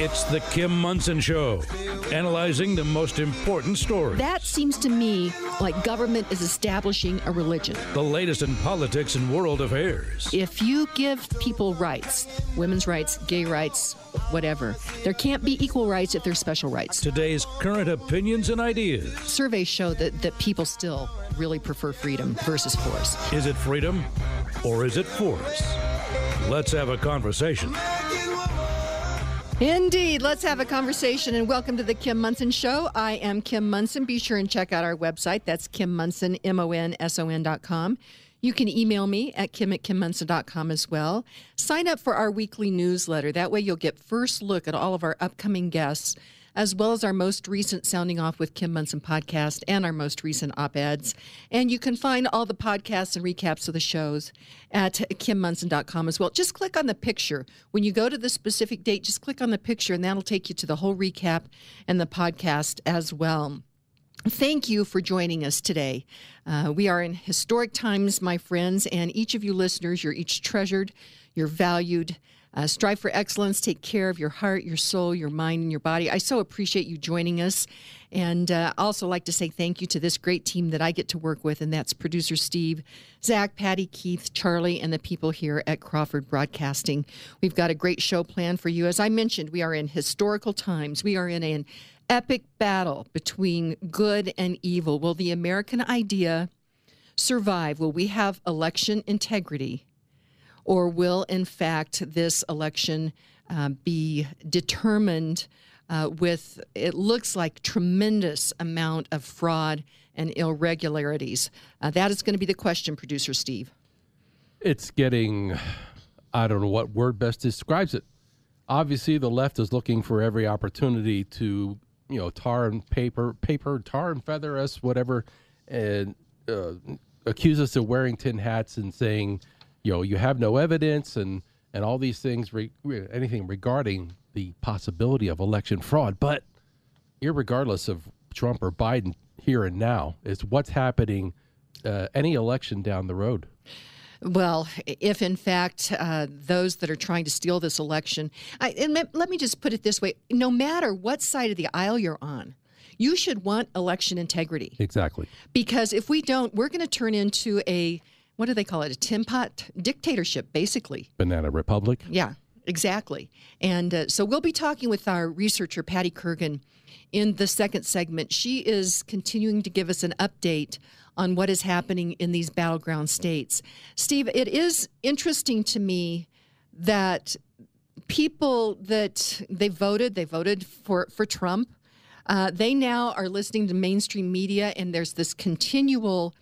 It's the Kim Monson Show, analyzing the most important stories. That seems to me like government is establishing a religion. The latest in politics and world affairs. If you give people rights, women's rights, gay rights, whatever, there can't be equal rights if there's special rights. Today's current opinions and ideas. Surveys show that people still really prefer freedom versus force. Is it freedom or is it force? Let's have a conversation. Indeed. Let's have a conversation, and welcome to the Kim Monson Show. I am Kim Monson. Be sure and check out our website. That's Kim Monson, MONSON.com. You can email me at kim@kimmonson.com as well. Sign up for our weekly newsletter. That way you'll get first look at all of our upcoming guests, as well as our most recent Sounding Off with Kim Monson podcast and our most recent op-eds. And you can find all the podcasts and recaps of the shows at kimmonson.com as well. Just click on the picture. When you go to the specific date, just click on the picture, and that'll take you to the whole recap and the podcast as well. Thank you for joining us today. We are in historic times, my friends, and each of you listeners, you're each treasured, you're valued. Strive for excellence. Take care of your heart, your soul, your mind, and your body. I so appreciate you joining us. And I also like to say thank you to this great team that I get to work with, and that's producer Steve, Zach, Patty, Keith, Charlie, and the people here at Crawford Broadcasting. We've got a great show planned for you. As I mentioned, we are in historical times. We are in an epic battle between good and evil. Will the American idea survive? Will we have election integrity? Or will, in fact, this election be determined with, it looks like, tremendous amount of fraud and irregularities? That is going to be the question, producer Steve. It's getting, I don't know what word best describes it. Obviously, the left is looking for every opportunity to, tar and feather us, whatever, and accuse us of wearing tin hats and saying, you have no evidence and all these things, anything regarding the possibility of election fraud. But irregardless of Trump or Biden here and now, is what's happening any election down the road. Well, if in fact those that are trying to steal this election, let me just put it this way, no matter what side of the aisle you're on, you should want election integrity. Exactly. Because if we don't, we're going to turn into what do they call it? A tin pot dictatorship, basically. Banana Republic? Yeah, exactly. And so we'll be talking with our researcher, Patty Kurgan, in the second segment. She is continuing to give us an update on what is happening in these battleground states. Steve, it is interesting to me that people that they voted for Trump. They now are listening to mainstream media, and there's this continual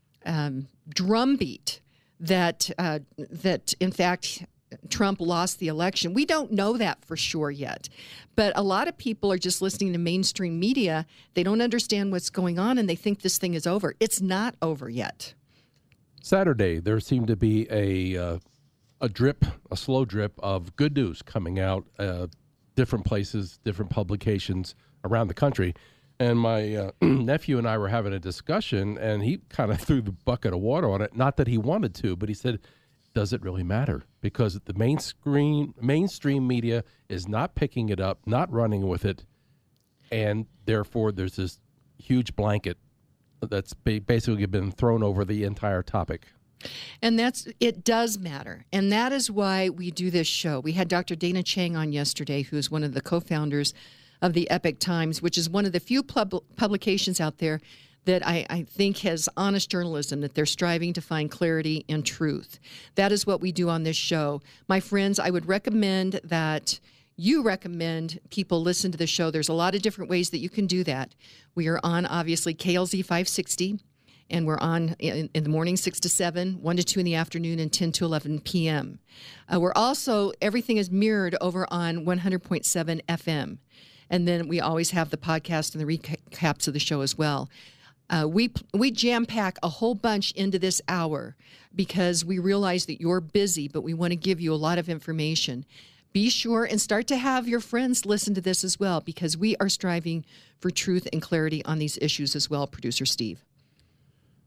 drumbeat that in fact Trump lost the election. We don't know that for sure yet, but a lot of people are just listening to mainstream media. They don't understand what's going on, and they think this thing is over. It's not over yet. Saturday, there seemed to be a slow drip of good news coming out, different places, different publications around the country. And my nephew and I were having a discussion, and he kind of threw the bucket of water on it. Not that he wanted to, but he said, does it really matter? Because the mainstream media is not picking it up, not running with it, and therefore there's this huge blanket that's basically been thrown over the entire topic. And it does matter. And that is why we do this show. We had Dr. Dana Chang on yesterday, who is one of the co-founders of the Epoch Times, which is one of the few publications out there that I think has honest journalism, that they're striving to find clarity and truth. That is what we do on this show. My friends, I would recommend that you recommend people listen to the show. There's a lot of different ways that you can do that. We are on, obviously, KLZ 560, and we're on in the morning 6 to 7, 1 to 2 in the afternoon, and 10 to 11 p.m. We're also, everything is mirrored over on 100.7 FM. And then we always have the podcast and the recaps of the show as well. We jam-pack a whole bunch into this hour because we realize that you're busy, but we want to give you a lot of information. Be sure and start to have your friends listen to this as well, because we are striving for truth and clarity on these issues as well, Producer Steve.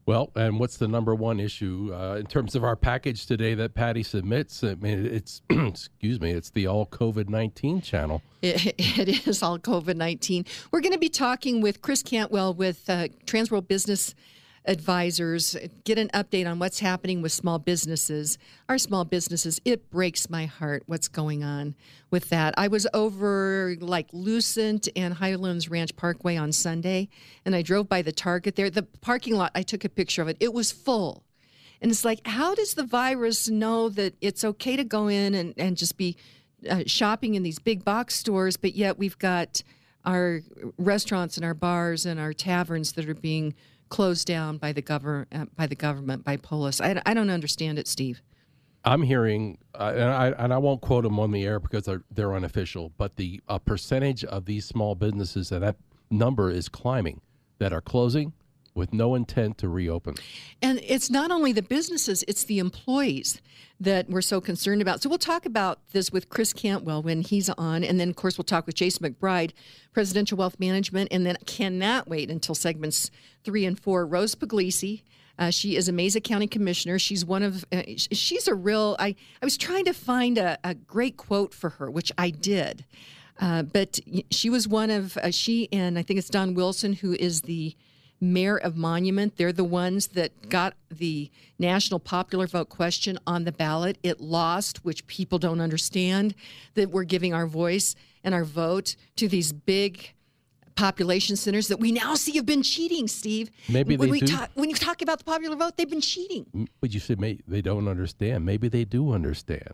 Well, and what's the number one issue in terms of our package today that Patty submits? I mean, it's excuse me, it's the all COVID-19 channel. It is all COVID-19. We're going to be talking with Chris Cantwell with Transworld Business Advisors, get an update on what's happening with small businesses. Our small businesses, it breaks my heart what's going on with that. I was over like Lucent and Highlands Ranch Parkway on Sunday, and I drove by the Target there. The parking lot, I took a picture of it. It was full. And it's like, how does the virus know that it's okay to go in and just be shopping in these big box stores, but yet we've got our restaurants and our bars and our taverns that are being closed down by the government, by Polis. I don't understand it, Steve. I'm hearing, and I won't quote them on the air because they're unofficial, but the percentage of these small businesses, and that number is climbing, that are closing with no intent to reopen. And it's not only the businesses, it's the employees that we're so concerned about. So we'll talk about this with Chris Cantwell when he's on. And then, of course, we'll talk with Jason McBride, Presidential Wealth Management. And then cannot wait until segments 3 and 4. Rose Puglisi. She is a Mesa County Commissioner. She's one of, she's a real, I was trying to find a great quote for her, which I did. But she was one of, she and I think it's Don Wilson, who is the mayor of Monument. They're the ones that got the national popular vote question on the ballot. It lost, which people don't understand, that we're giving our voice and our vote to these big population centers that we now see have been cheating, Steve. Maybe when they do. When you talk about the popular vote, they've been cheating. But you said they don't understand. Maybe they do understand.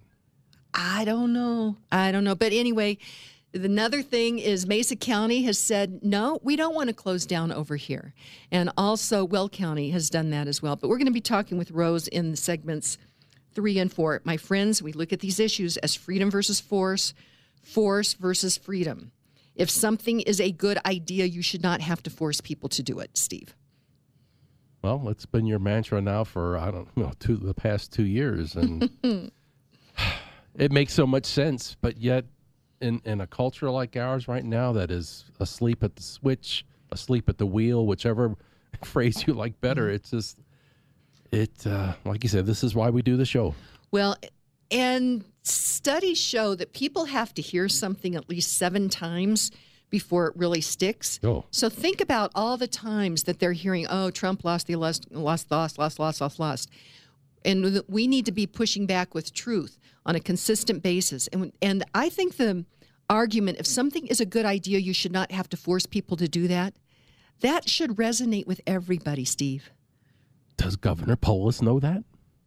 I don't know. But anyway, another thing is Mesa County has said, no, we don't want to close down over here. And also Weld County has done that as well. But we're going to be talking with Rose in the segments 3 and 4. My friends, we look at these issues as freedom versus force, force versus freedom. If something is a good idea, you should not have to force people to do it, Steve. Well, it's been your mantra now for, I don't know, the past 2 years. And it makes so much sense, but yet in a culture like ours right now that is asleep at the switch, asleep at the wheel, whichever phrase you like better, it's just, like you said, this is why we do the show. Well, and studies show that people have to hear something at least 7 times before it really sticks. Oh. So think about all the times that they're hearing, oh, Trump lost. And we need to be pushing back with truth on a consistent basis. And I think the argument, if something is a good idea, you should not have to force people to do that. That should resonate with everybody, Steve. Does Governor Polis know that?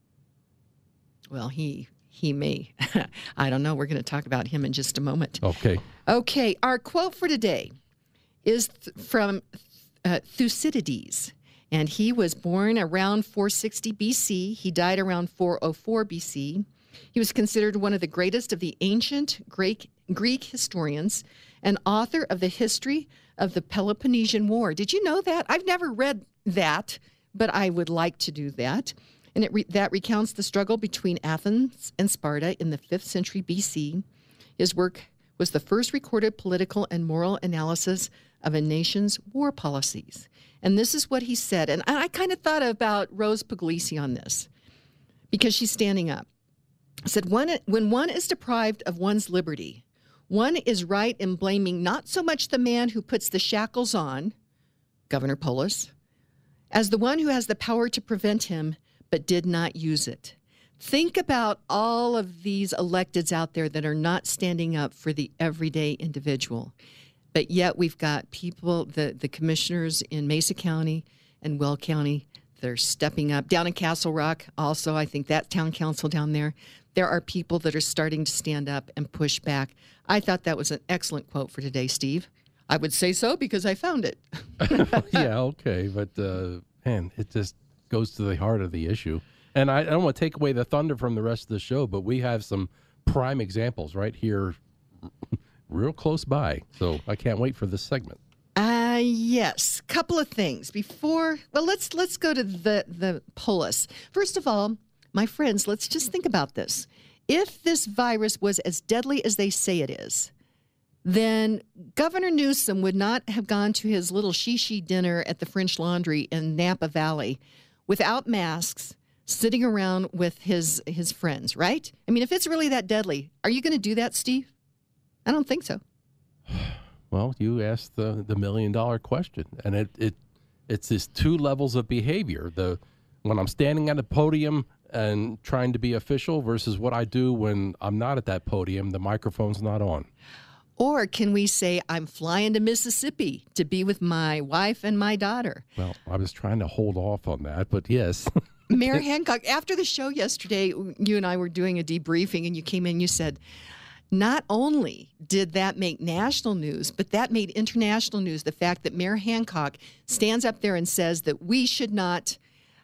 Well, he may. I don't know. We're going to talk about him in just a moment. Okay. Our quote for today is from Thucydides. And he was born around 460 BC. He died around 404 BC. He was considered one of the greatest of the ancient Greek historians and author of the history of the Peloponnesian War. Did you know that? I've never read that, but I would like to do that. And that recounts the struggle between Athens and Sparta in the 5th century BC. His work was the first recorded political and moral analysis of a nation's war policies. And this is what he said. And I kind of thought about Rose Puglisi on this because she's standing up. He said, when one is deprived of one's liberty, one is right in blaming not so much the man who puts the shackles on, Governor Polis, as the one who has the power to prevent him but did not use it. Think about all of these electeds out there that are not standing up for the everyday individual. But yet we've got people, the commissioners in Mesa County and Weld County, they're stepping up. Down in Castle Rock, also, I think that town council down there are people that are starting to stand up and push back. I thought that was an excellent quote for today, Steve. I would say so because I found it. Yeah, okay. But, man, it just goes to the heart of the issue. And I don't want to take away the thunder from the rest of the show, but we have some prime examples right here real close by. So I can't wait for this segment. Yes. Couple of things before. Well, let's go to the Polis. First of all, my friends, let's just think about this. If this virus was as deadly as they say it is, then Governor Newsom would not have gone to his little shishi dinner at the French Laundry in Napa Valley without masks, sitting around with his friends, right? I mean, if it's really that deadly, are you going to do that, Steve? I don't think so. Well, you asked the $1 million question, and it's this two levels of behavior. When I'm standing at a podium and trying to be official versus what I do when I'm not at that podium, the microphone's not on. Or can we say, I'm flying to Mississippi to be with my wife and my daughter? Well, I was trying to hold off on that, but yes. Mayor Hancock, after the show yesterday, you and I were doing a debriefing, and you came in, you said, not only did that make national news, but that made international news, the fact that Mayor Hancock stands up there and says that we should not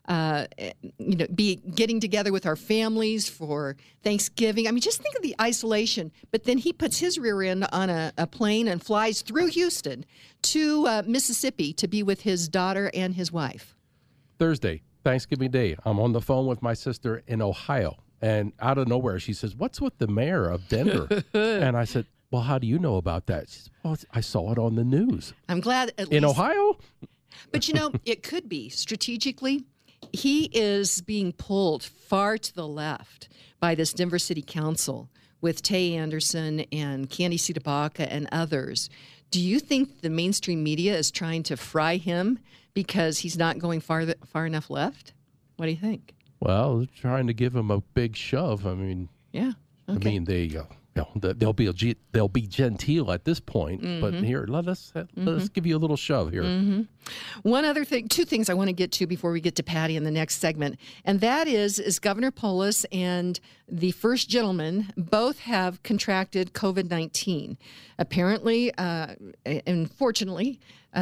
be getting together with our families for Thanksgiving. I mean, just think of the isolation. But then he puts his rear end on a plane and flies through Houston to Mississippi to be with his daughter and his wife. Thursday, Thanksgiving Day, I'm on the phone with my sister in Ohio. And out of nowhere, she says, "What's with the mayor of Denver?" And I said, "Well, how do you know about that?" She said, "Well, I saw it on the news." I'm glad at least. In Ohio? But, it could be strategically. He is being pulled far to the left by this Denver City Council with Tay Anderson and Candy Citabacca and others. Do you think the mainstream media is trying to fry him because he's not going far enough left? What do you think? Well, they're trying to give him a big shove. I mean, yeah. Okay. I mean, they'll be genteel at this point, but here, let's give you a little shove here. Mm-hmm. One other thing, two things I want to get to before we get to Patty in the next segment, and that is Governor Polis and the first gentleman both have contracted COVID-19. Apparently, unfortunately,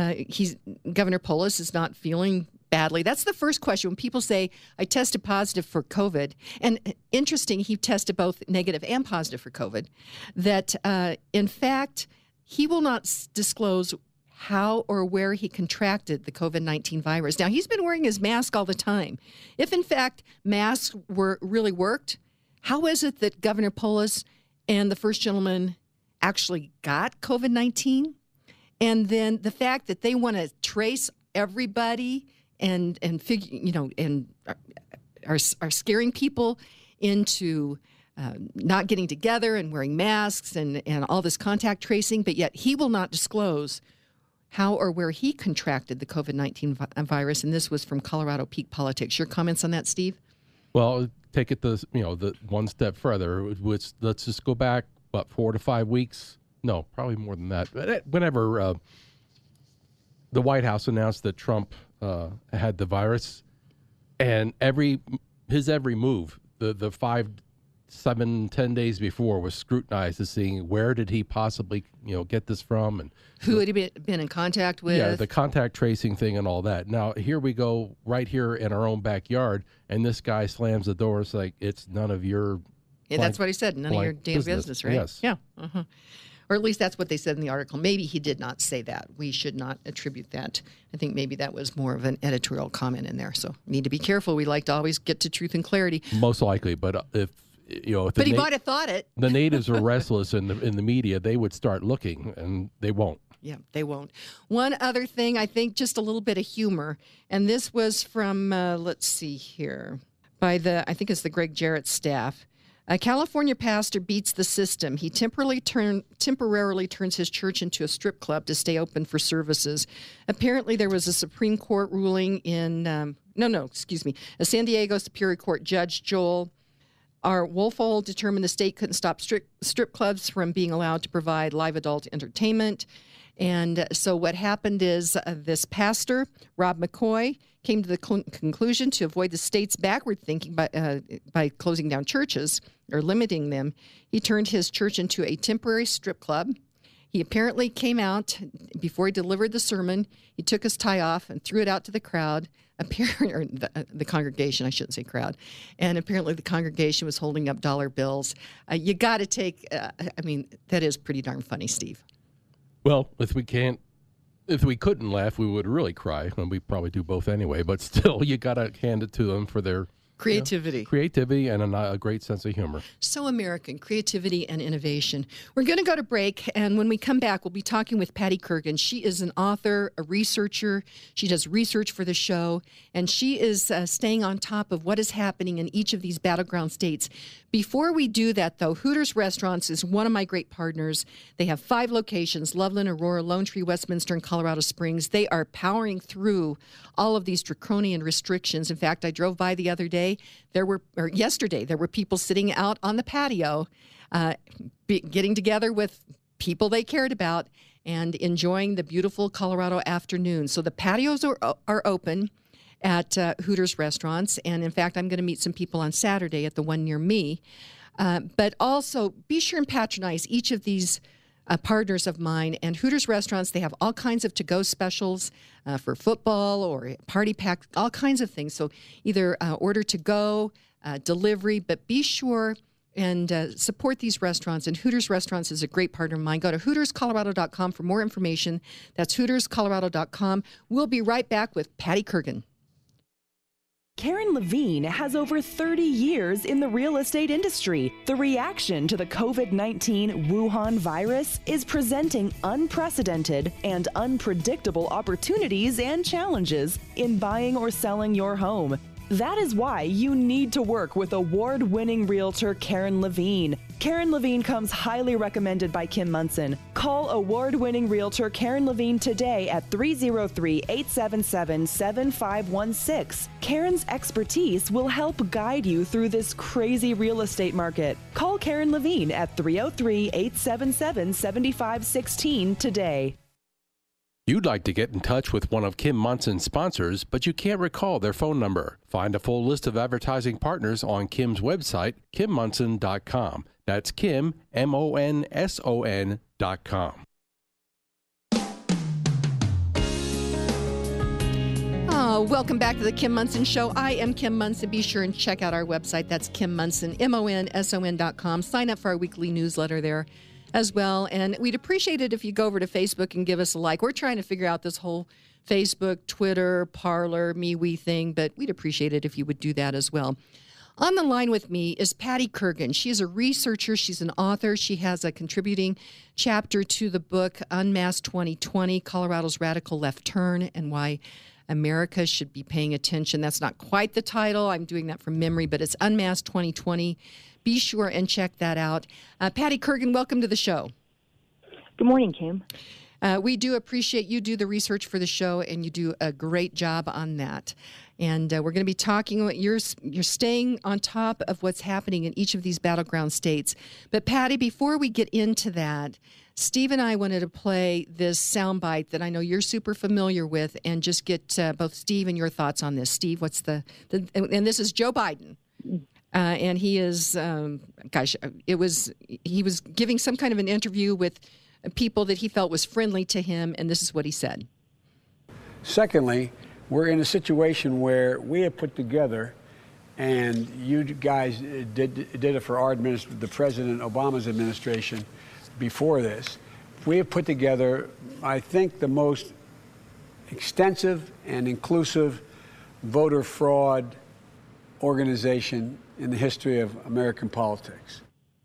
Governor Polis is not feeling badly. That's the first question. When people say, I tested positive for COVID, and interesting, he tested both negative and positive for COVID, that in fact, he will not disclose how or where he contracted the COVID-19 virus. Now, he's been wearing his mask all the time. If in fact masks really worked, how is it that Governor Polis and the first gentleman actually got COVID-19? And then the fact that they want to trace everybody and figure, and are scaring people into not getting together and wearing masks and all this contact tracing, but yet he will not disclose how or where he contracted the COVID-19 virus. And this was from Colorado Peak Politics. Your comments on that, Steve? Well, take it the one step further. Which, let's just go back 4 to 5 weeks. No, probably more than that. Whenever the White House announced that Trump had the virus, and his every move, the 5, 7, 10 days before was scrutinized as seeing where did he possibly get this from, and who had he been in contact with. Yeah, the contact tracing thing and all that. Now here we go, right here in our own backyard, and this guy slams the door. It's like, it's none of your. Yeah, that's what he said. None of your damn business, right? Yes. Yeah. Uh-huh. Or at least that's what they said in the article. Maybe he did not say that. We should not attribute that. I think maybe that was more of an editorial comment in there. So need to be careful. We like to always get to truth and clarity. Most likely, but if he might have thought it. The natives are restless in the media. They would start looking, and they won't. Yeah, they won't. One other thing, I think, just a little bit of humor, and this was from let's see here, by I think it's the Greg Jarrett staff. A California pastor beats the system. He temporarily turns his church into a strip club to stay open for services. Apparently, there was a Supreme Court ruling in, a San Diego Superior Court Judge Joel R. Wolfole determined the state couldn't stop strip clubs from being allowed to provide live adult entertainment. And so what happened is this pastor, Rob McCoy, came to the conclusion to avoid the state's backward thinking by closing down churches or limiting them. He turned his church into a temporary strip club. He apparently came out before he delivered the sermon. He took his tie off and threw it out to the crowd, or the congregation, I shouldn't say crowd. And apparently the congregation was holding up dollar bills. You got to take, that is pretty darn funny, Steve. Well, if we couldn't laugh, we would really cry, and we probably do both anyway. But still, you got to hand it to them for their Creativity. And a great sense of humor. So American, creativity and innovation. We're going to go to break, and when we come back, we'll be talking with Patty Kurgan. She is an author, a researcher. She does research for the show, and she is staying on top of what is happening in each of these battleground states. Before we do that, though, Hooters Restaurants is one of my great partners. They have 5 locations: Loveland, Aurora, Lone Tree, Westminster, and Colorado Springs. They are powering through all of these draconian restrictions. In fact, I drove by the other day. Yesterday, there were people sitting out on the patio, getting together with people they cared about and enjoying the beautiful Colorado afternoon. So the patios are open at Hooters Restaurants. And in fact, I'm going to meet some people on Saturday at the one near me. But also be sure and patronize each of these partners of mine. And Hooters Restaurants, they have all kinds of to-go specials for football or party pack, all kinds of things. So either order to go, delivery, but be sure and support these restaurants. And Hooters Restaurants is a great partner of mine. Go to HootersColorado.com for more information. That's HootersColorado.com. We'll be right back with Patty Kurgan. Karen Levine has over 30 years in the real estate industry. The reaction to the COVID-19 Wuhan virus is presenting unprecedented and unpredictable opportunities and challenges in buying or selling your home. That is why you need to work with award-winning realtor Karen Levine. Karen Levine comes highly recommended by Kim Monson. Call award-winning realtor Karen Levine today at 303-877-7516. Karen's expertise will help guide you through this crazy real estate market. Call Karen Levine at 303-877-7516 today. You'd like to get in touch with one of Kim Monson's sponsors, but you can't recall their phone number. Find a full list of advertising partners on Kim's website, KimMonson.com. That's Kim, MONSON.com. Welcome back to the Kim Monson Show. I am Kim Monson. Be sure and check out our website. That's Kim Monson, MONSON.com. Sign up for our weekly newsletter there as well. And we'd appreciate it if you go over to Facebook and give us a like. We're trying to figure out this whole Facebook, Twitter, Parler, MeWe thing, but we'd appreciate it if you would do that as well. On the line with me is Patty Kurgan. She is a researcher. She's an author. She has a contributing chapter to the book Unmasked 2020, Colorado's Radical Left Turn and Why America Should Be Paying Attention. That's not quite the title. I'm doing that from memory, but it's Unmasked 2020. Be sure and check that out. Patty Kurgan, welcome to the show. Good morning, Kim. We do appreciate you do the research for the show, and you do a great job on that. And we're going to be talking. You're staying on top of what's happening in each of these battleground states. But Patty, before we get into that, Steve and I wanted to play this soundbite that I know you're super familiar with, and just get both Steve and your thoughts on this. Steve, what's and this is Joe Biden. And he is, he was giving some kind of an interview with people that he felt was friendly to him, and this is what he said. Secondly, we're in a situation where we have put together, and you guys did it for our the President Obama's administration before this. We have put together, I think, the most extensive and inclusive voter fraud organization in the history of American politics.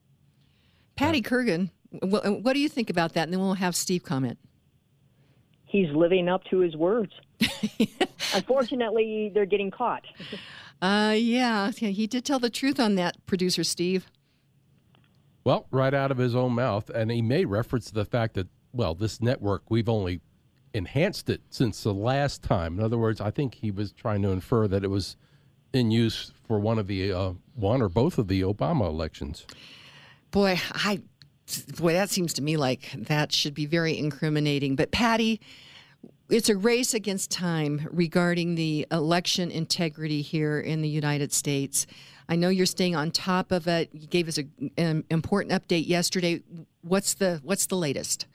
Patty Kurgan, what do you think about that? And then we'll have Steve comment. He's living up to his words. Unfortunately, they're getting caught. Yeah, he did tell the truth on that, producer Steve. Well, right out of his own mouth. And he made reference to the fact that, well, this network, we've only enhanced it since the last time. In other words, I think he was trying to infer that it was in use for one or both of the Obama elections. Boy, that seems to me like that should be very incriminating. But Patty, it's a race against time regarding the election integrity here in the United States. I know you're staying on top of it. You gave us an important update yesterday. What's the latest?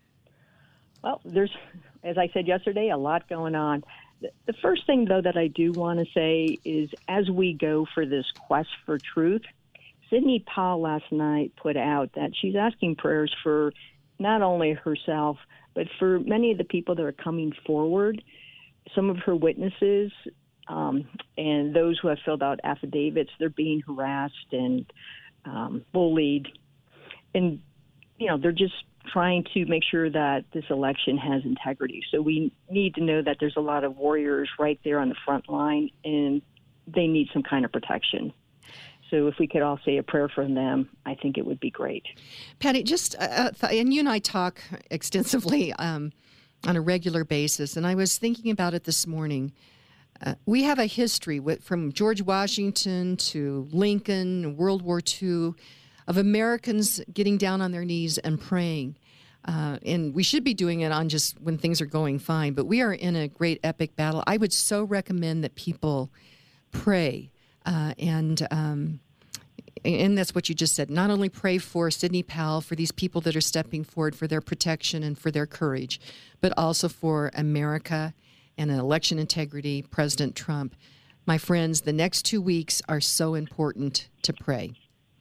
Well, there's, as I said yesterday, a lot going on. The first thing, though, that I do want to say is as we go for this quest for truth, Sidney Powell last night put out that she's asking prayers for not only herself, but for many of the people that are coming forward. Some of her witnesses and those who have filled out affidavits, they're being harassed and bullied. And, they're just trying to make sure that this election has integrity. So we need to know that there's a lot of warriors right there on the front line, and they need some kind of protection. So if we could all say a prayer for them, I think it would be great. Patty, just, and you and I talk extensively on a regular basis, and I was thinking about it this morning. We have a history from George Washington to Lincoln, World War II, of Americans getting down on their knees and praying. And we should be doing it on just when things are going fine, but we are in a great epic battle. I would so recommend that people pray. And that's what you just said. Not only pray for Sidney Powell, for these people that are stepping forward for their protection and for their courage, but also for America and election integrity, President Trump. My friends, the next 2 weeks are so important to pray.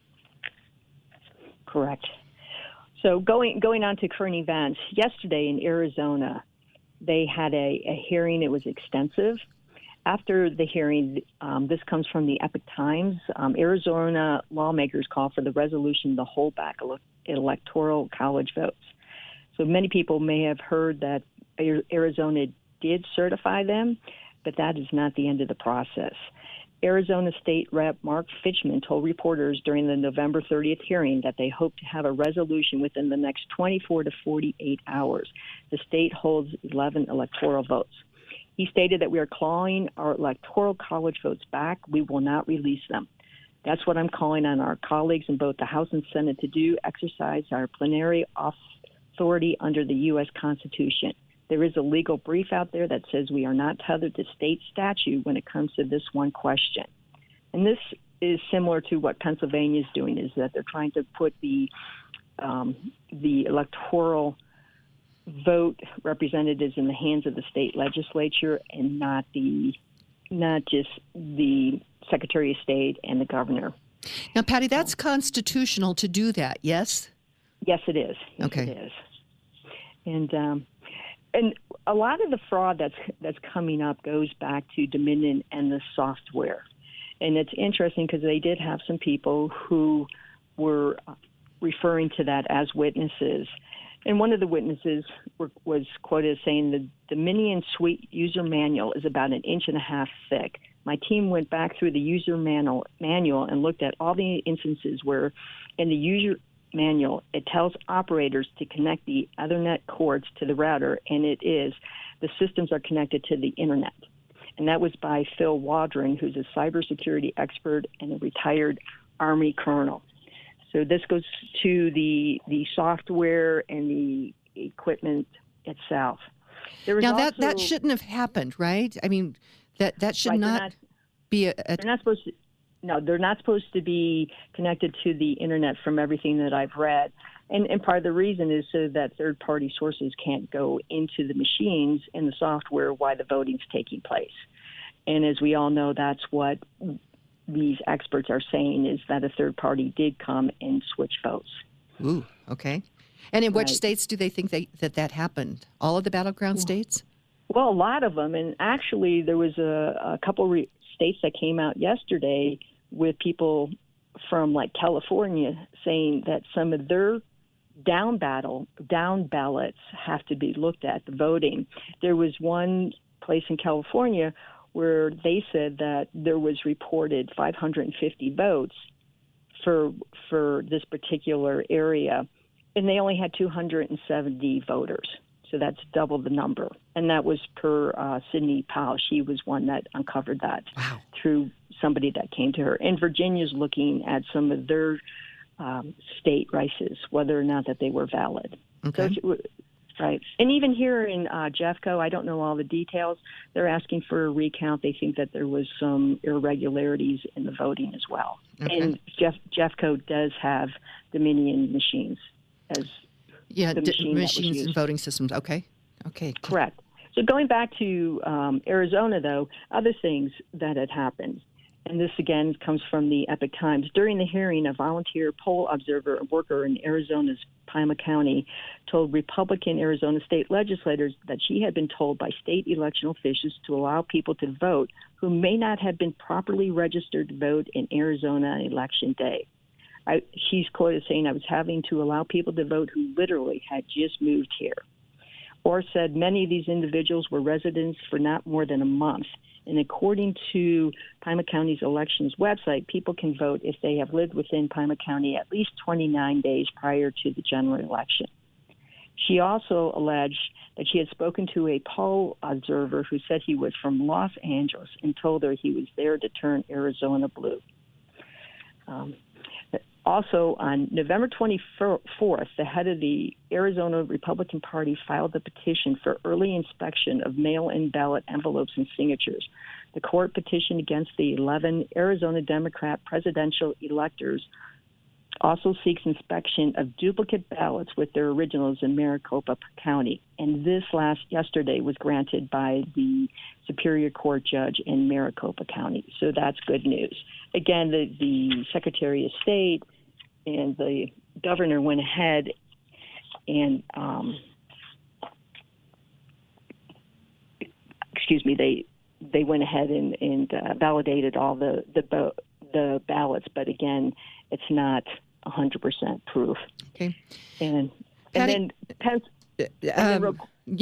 Correct. So going on to current events, yesterday in Arizona, they had a hearing. It was extensive. After the hearing, this comes from the Epoch Times, Arizona lawmakers call for the resolution to hold back electoral college votes. So many people may have heard that Arizona did certify them, but that is not the end of the process. Arizona State Rep. Mark Fitchman told reporters during the November 30th hearing that they hope to have a resolution within the next 24 to 48 hours. The state holds 11 electoral votes. He stated that we are clawing our electoral college votes back. We will not release them. That's what I'm calling on our colleagues in both the House and Senate to do, exercise our plenary authority under the U.S. Constitution. There is a legal brief out there that says we are not tethered to state statute when it comes to this one question. And this is similar to what Pennsylvania is doing, is that they're trying to put the electoral vote representatives in the hands of the state legislature and not just the Secretary of State and the governor. Now, Patty, that's constitutional to do that, yes? Yes, it is. Yes, okay. It is. And a lot of the fraud that's coming up goes back to Dominion and the software. And it's interesting because they did have some people who were referring to that as witnesses. And one of the witnesses was quoted as saying the Dominion Suite user manual is about 1.5 inches thick. My team went back through the user manual and looked at all the instances where in the user manual it tells operators to connect the Ethernet cords to the router, and the systems are connected to the internet. And that was by Phil Waldron, who's a cybersecurity expert and a retired Army colonel. So this goes to the software and the equipment itself. Now, that shouldn't have happened, right? I mean, that should not be they're not supposed to. No, they're not supposed to be connected to the internet from everything that I've read. And part of the reason is so that third-party sources can't go into the machines and the software while the voting's taking place. And as we all know, that's what these experts are saying, is that a third party did come and switch votes. Ooh, okay. And in which states do they think that happened? All of the battleground states? Well, a lot of them. And actually, there was a couple states that came out yesterday with people from like California saying that some of their down ballots have to be looked at, the voting. There was one place in California where they said that there was reported 550 votes for this particular area, and they only had 270 voters. So that's double the number. And that was per Sidney Powell. She was one that uncovered that through somebody that came to her. And Virginia's looking at some of their state races, whether or not that they were valid. Okay. So, right. And even here in Jeffco, I don't know all the details. They're asking for a recount. They think that there was some irregularities in the voting as well. Okay. And Jeffco does have Dominion machines as machines and voting systems. Okay. Correct. So going back to Arizona, though, other things that had happened, And this, again, comes from the Epoch Times. During the hearing, a volunteer poll observer worker in Arizona's Pima County told Republican Arizona state legislators that she had been told by state election officials to allow people to vote who may not have been properly registered to vote in Arizona on Election Day. She's quoted saying, "I was having to allow people to vote who literally had just moved here." Orr said many of these individuals were residents for not more than a month. And according to Pima County's elections website, people can vote if they have lived within Pima County at least 29 days prior to the general election. She also alleged that she had spoken to a poll observer who said he was from Los Angeles and told her he was there to turn Arizona blue. Also, on November 24th, the head of the Arizona Republican Party filed the petition for early inspection of mail-in ballot envelopes and signatures. The court petition against the 11 Arizona Democrat presidential electors also seeks inspection of duplicate ballots with their originals in Maricopa County. And this yesterday was granted by the Superior Court judge in Maricopa County. So that's good news. Again, the Secretary of State and the governor went ahead and, they went ahead and validated all the ballots, but again, it's not 100% proof. Okay. And Patty, then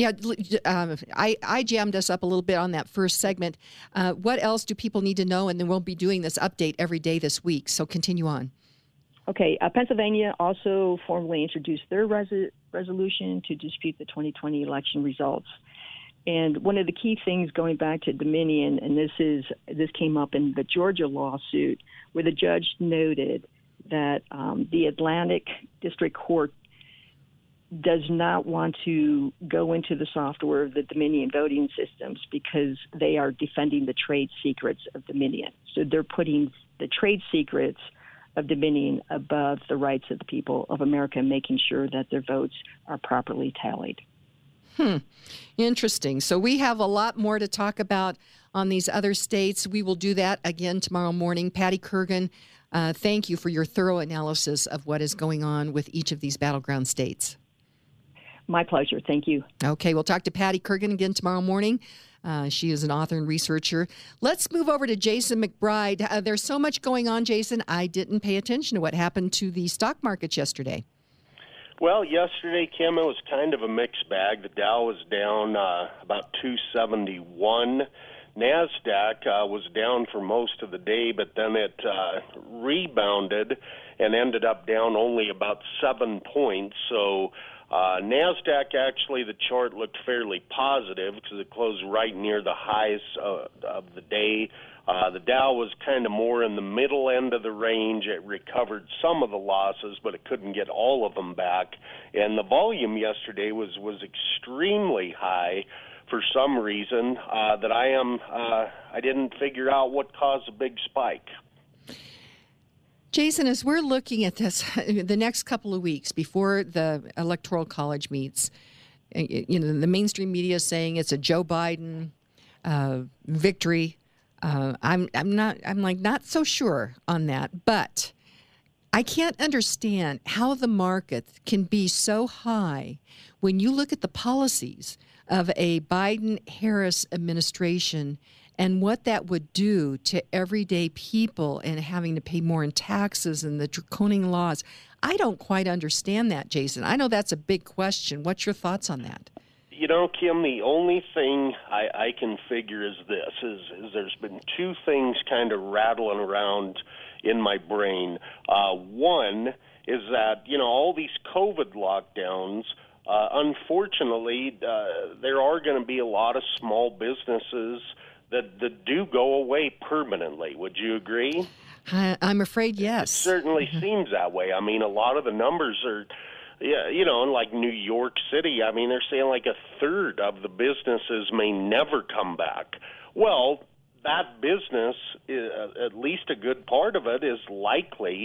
I jammed us up a little bit on that first segment. What else do people need to know? And then we'll be doing this update every day this week. So continue on. Okay. Pennsylvania also formally introduced their resolution to dispute the 2020 election results. And one of the key things going back to Dominion, and this came up in the Georgia lawsuit, where the judge noted that the Atlantic District Court does not want to go into the software of the Dominion voting systems because they are defending the trade secrets of Dominion. So they're putting the trade secrets of Dominion above the rights of the people of America, making sure that their votes are properly tallied. Interesting. So we have a lot more to talk about on these other states. We will do that again tomorrow morning. Patty Kurgan, thank you for your thorough analysis of what is going on with each of these battleground states. My pleasure. Thank you. Okay, we'll talk to Patty Kurgan again tomorrow morning. She is an author and researcher. Let's move over to Jason McBride. There's so much going on, Jason. I didn't pay attention to what happened to the stock markets yesterday. Well, yesterday, Kim, it was kind of a mixed bag. The Dow was down about 271. NASDAQ was down for most of the day, but then it rebounded and ended up down only about 7 points. So NASDAQ, actually, the chart looked fairly positive because it closed right near the highs of the day. The Dow was kind of more in the middle end of the range. It recovered some of the losses, but it couldn't get all of them back. And the volume yesterday was extremely high for some reason that I didn't figure out what caused a big spike. Jason, as we're looking at this, the next couple of weeks before the Electoral College meets, the mainstream media is saying it's a Joe Biden victory. I'm not so sure on that, but I can't understand how the market can be so high when you look at the policies of a Biden-Harris administration and what that would do to everyday people and having to pay more in taxes and the draconian laws. I don't quite understand that, Jason. I know that's a big question. What's your thoughts on that? You know, Kim, the only thing I can figure is this, is there's been two things kind of rattling around in my brain. One is that, all these COVID lockdowns, unfortunately, there are going to be a lot of small businesses that do go away permanently. Would you agree? I'm afraid yes. It certainly seems that way. I mean, a lot of the numbers are... Yeah, in like New York City, I mean, they're saying like a third of the businesses may never come back. Well, that business, at least a good part of it, is likely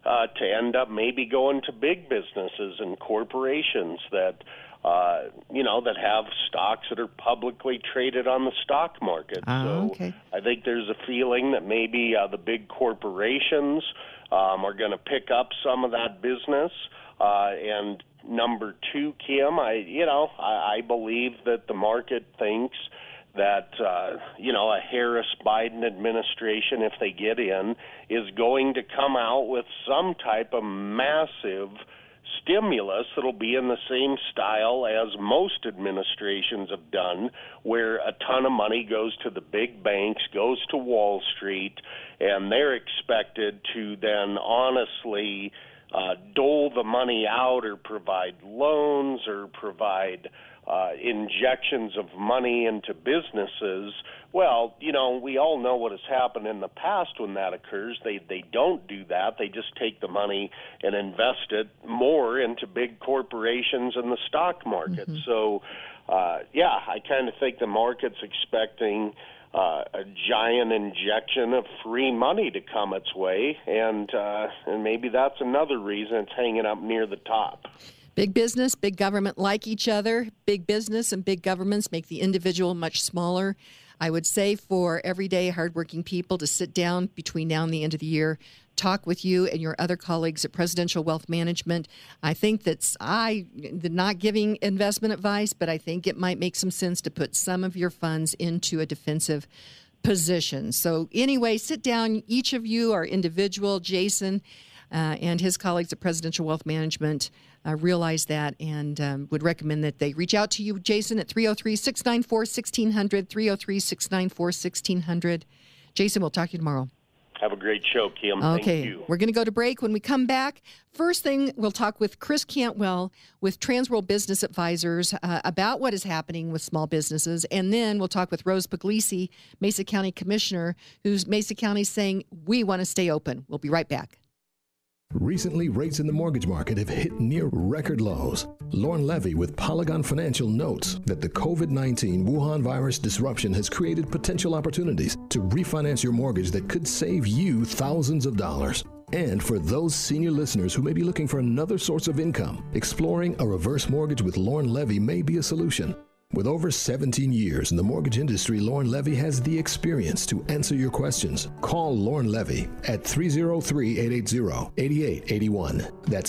to end up maybe going to big businesses and corporations that that have stocks that are publicly traded on the stock market. Okay. I think there's a feeling that maybe the big corporations are going to pick up some of that business. And number two, Kim, I believe that the market thinks that, a Harris-Biden administration, if they get in, is going to come out with some type of massive stimulus that'll be in the same style as most administrations have done, where a ton of money goes to the big banks, goes to Wall Street, and they're expected to then honestly dole the money out or provide loans or provide injections of money into businesses. Well, we all know what has happened in the past when that occurs. They don't do that. They just take the money and invest it more into big corporations and the stock market. Mm-hmm. So, I kind of think the market's expecting a giant injection of free money to come its way, and maybe that's another reason it's hanging up near the top. Big business, big government like each other. Big business and big governments make the individual much smaller. I would say for everyday hardworking people to sit down between now and the end of the year, talk with you and your other colleagues at Presidential Wealth Management. I think I'm not giving investment advice, but I think it might make some sense to put some of your funds into a defensive position. So anyway, sit down. Each of you are individual. Jason and his colleagues at Presidential Wealth Management realize that and would recommend that they reach out to you, Jason, at 303-694-1600, 303-694-1600. Jason, we'll talk to you tomorrow. Have a great show, Kim. Okay. Thank you. We're going to go to break. When we come back, first thing, we'll talk with Chris Cantwell with Transworld Business Advisors about what is happening with small businesses. And then we'll talk with Rose Puglisi, Mesa County Commissioner, who's Mesa County saying, we want to stay open. We'll be right back. Recently, rates in the mortgage market have hit near record lows. Lauren Levy with Polygon Financial notes that the COVID-19 Wuhan virus disruption has created potential opportunities to refinance your mortgage that could save you thousands of dollars. And for those senior listeners who may be looking for another source of income, exploring a reverse mortgage with Lauren Levy may be a solution. With over 17 years in the mortgage industry, Lauren Levy has the experience to answer your questions. Call Lauren Levy at 303-880-8881. That's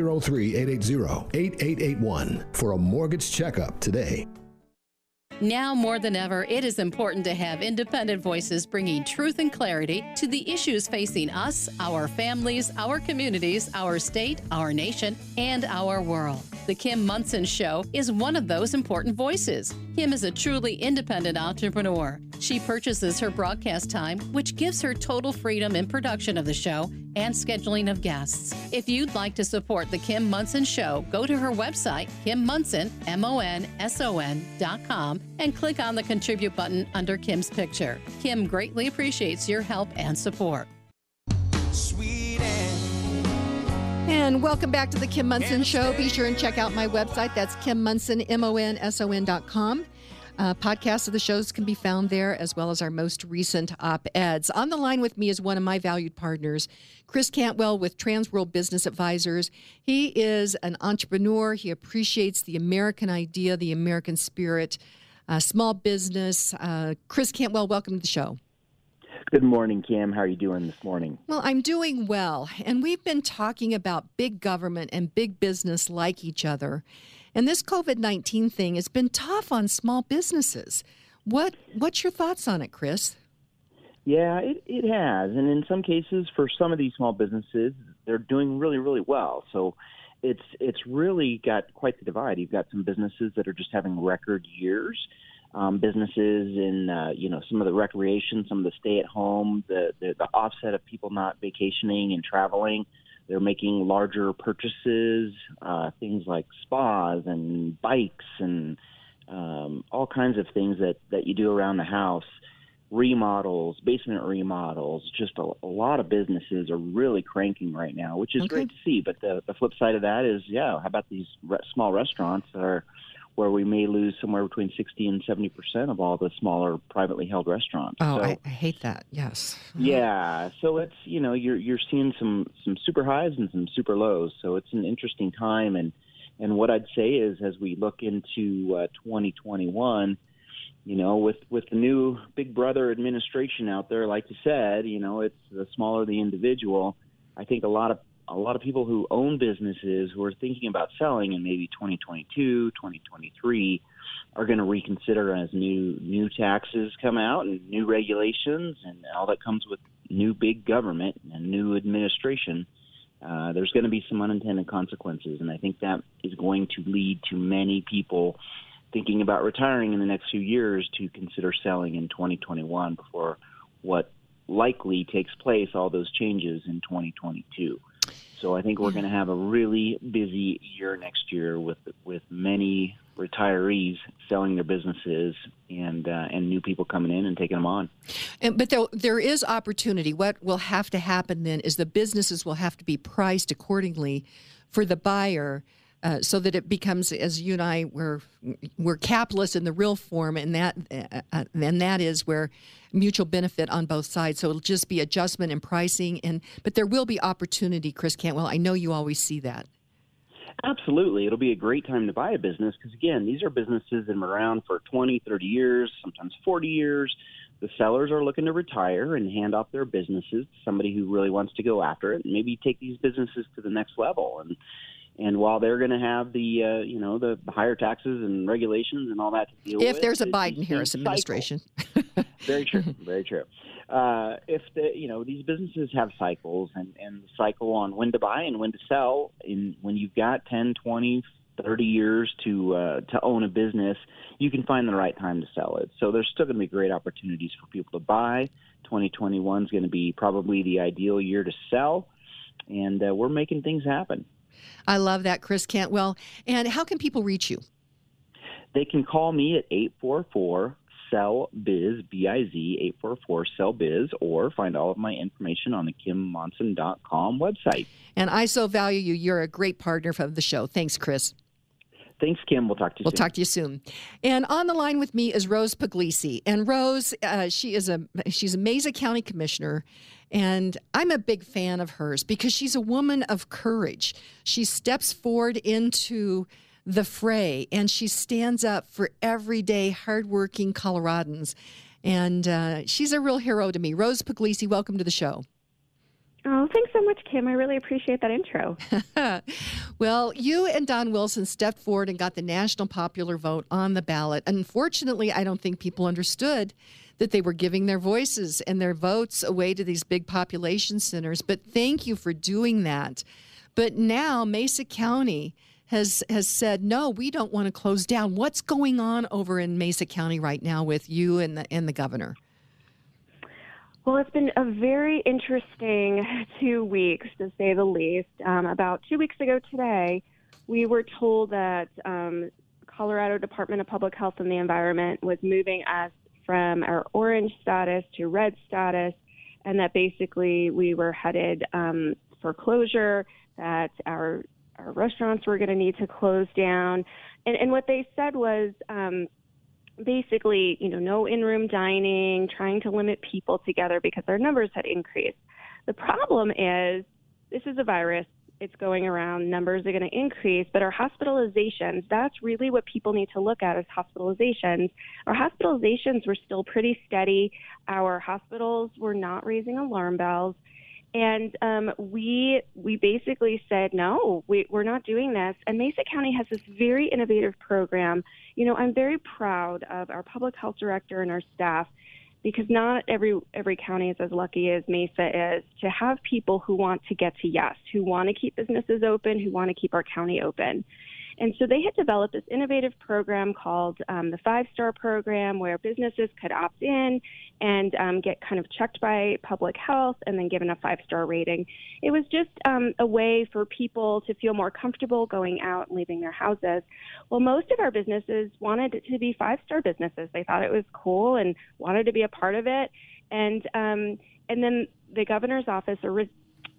303-880-8881 for a mortgage checkup today. Now more than ever, it is important to have independent voices bringing truth and clarity to the issues facing us, our families, our communities, our state, our nation, and our world. The Kim Monson Show is one of those important voices. Kim is a truly independent entrepreneur. She purchases her broadcast time, which gives her total freedom in production of the show and scheduling of guests. If you'd like to support The Kim Monson Show, go to her website, KimMonson, MONSON.com, and click on the Contribute button under Kim's picture. Kim greatly appreciates your help and support. And welcome back to The Kim Monson Show. Be sure and check out my website. That's KimMonson, MONSON.com. Podcasts of the shows can be found there, as well as our most recent op-eds. On the line with me is one of my valued partners, Chris Cantwell with Transworld Business Advisors. He is an entrepreneur. He appreciates the American idea, the American spirit, small business. Chris Cantwell, welcome to the show. Good morning, Kim. How are you doing this morning? Well, I'm doing well. And we've been talking about big government and big business like each other. And this COVID-19 thing has been tough on small businesses. What's your thoughts on it, Chris? Yeah, it has. And in some cases, for some of these small businesses, they're doing really, really well. So it's really got quite the divide. You've got some businesses that are just having record years. Businesses in, some of the recreation, some of the stay-at-home, the offset of people not vacationing and traveling. They're making larger purchases, things like spas and bikes and all kinds of things that you do around the house, remodels, basement remodels. Just a lot of businesses are really cranking right now, which is great to see. But the flip side of that is, how about these small restaurants that are where we may lose somewhere between 60 and 70% of all the smaller privately held restaurants. Oh, So, I hate that. Yes. yeah, so it's, you're seeing some super highs and some super lows. So it's an interesting time. And what I'd say is, as we look into 2021, with the new Big Brother administration out there, like you said, it's the smaller the individual. I think a lot of people who own businesses who are thinking about selling in maybe 2022, 2023 are going to reconsider as new taxes come out and new regulations and all that comes with new big government and new administration. There's going to be some unintended consequences, and I think that is going to lead to many people thinking about retiring in the next few years to consider selling in 2021 before what likely takes place, all those changes in 2022. So I think we're going to have a really busy year next year with many retirees selling their businesses and new people coming in and taking them on. But there is opportunity. What will have to happen then is the businesses will have to be priced accordingly for the buyer, so that it becomes, as you and I we're capitalists in the real form, and that is where mutual benefit on both sides. So it'll just be adjustment in pricing, but there will be opportunity, Chris Cantwell. I know you always see that. Absolutely. It'll be a great time to buy a business because, again, these are businesses that have been around for 20, 30 years, sometimes 40 years. The sellers are looking to retire and hand off their businesses to somebody who really wants to go after it and maybe take these businesses to the next level. And while they're going to have the the higher taxes and regulations and all that to deal with, if there's a Biden-Harris administration, very true, very true. If these businesses have cycles and the cycle on when to buy and when to sell, when you've got 10, 20, 30 years to own a business, you can find the right time to sell it. So there's still going to be great opportunities for people to buy. 2021 is going to be probably the ideal year to sell, and we're making things happen. I love that, Chris Cantwell. And how can people reach you? They can call me at 844-SELL-BIZ, B-I-Z, 844-SELL-BIZ, or find all of my information on the KimMonson.com website. And I so value you. You're a great partner of the show. Thanks, Chris. Thanks, Kim. We'll talk to you soon. We'll talk to you soon. And on the line with me is Rose Puglisi. And Rose, she's a Mesa County Commissioner. And I'm a big fan of hers because she's a woman of courage. She steps forward into the fray and she stands up for everyday, hardworking Coloradans. And she's a real hero to me. Rose Puglisi, welcome to the show. Oh, thanks so much, Kim. I really appreciate that intro. Well, you and Don Wilson stepped forward and got the national popular vote on the ballot. Unfortunately, I don't think people understood that they were giving their voices and their votes away to these big population centers. But thank you for doing that. But now Mesa County has said, no, we don't want to close down. What's going on over in Mesa County right now with you and the governor? Well, it's been a very interesting 2 weeks, to say the least. About 2 weeks ago today, we were told that Colorado Department of Public Health and the Environment was moving us from our orange status to red status, and that basically we were headed for closure, that our restaurants were going to need to close down. And what they said was basically, no in-room dining, trying to limit people together because their numbers had increased. The problem is this is a virus. It's going around. Numbers are going to increase, but our hospitalizations, that's really what people need to look at, is hospitalizations. Our hospitalizations were still pretty steady. Our hospitals were not raising alarm bells. And we basically said, no, we're not doing this. And Mesa County has this very innovative program. I'm very proud of our public health director and our staff, because not every county is as lucky as Mesa is to have people who want to get to yes, who want to keep businesses open, who want to keep our county open. And so they had developed this innovative program called the 5-Star Program, where businesses could opt in and get kind of checked by public health and then given a 5-star rating. It was just a way for people to feel more comfortable going out and leaving their houses. Well, most of our businesses wanted it to be 5-star businesses. They thought it was cool and wanted to be a part of it. And then the governor's office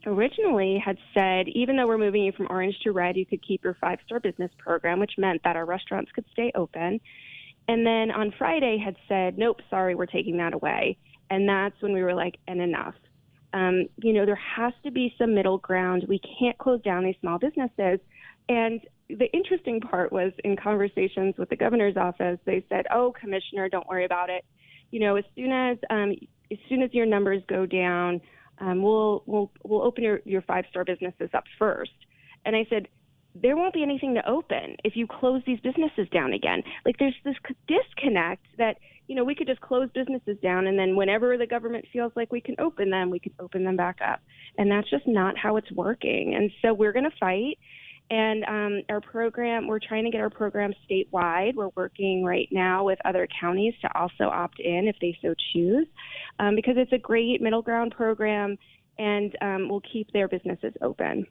originally had said, even though we're moving you from orange to red, you could keep your 5-star business program, which meant that our restaurants could stay open. And then on Friday had said, nope, sorry, we're taking that away. And that's when we were like, and enough. There has to be some middle ground. We can't close down these small businesses. And the interesting part was in conversations with the governor's office, they said, oh, Commissioner, don't worry about it. As soon as your numbers go down, we'll open your 5-star businesses up first. And I said, there won't be anything to open if you close these businesses down again. Like, there's this disconnect that, we could just close businesses down, and then whenever the government feels like we can open them, we can open them back up. And that's just not how it's working. And so we're going to fight. And our program, we're trying to get our program statewide. We're working right now with other counties to also opt in if they so choose, because it's a great middle ground program, and we'll keep their businesses open.